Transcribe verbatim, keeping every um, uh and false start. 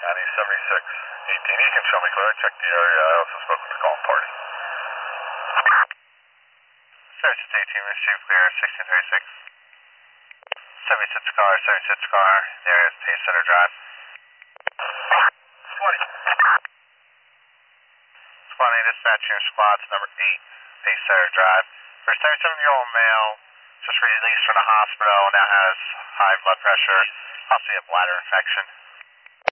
ninety seventy-six eighteen. You can show me clear. I checked the area. I also spoke with the calling party. seventy-six eighteen, received clear, sixteen thirty-six. seventy-six car, seventy-six car, the area is Pace Center Drive. twenty. Squad A dispatching squads number eight, Pace Center Drive. For a seventy-seven-year-old male, just released from the hospital, now has high blood pressure, possibly a bladder infection.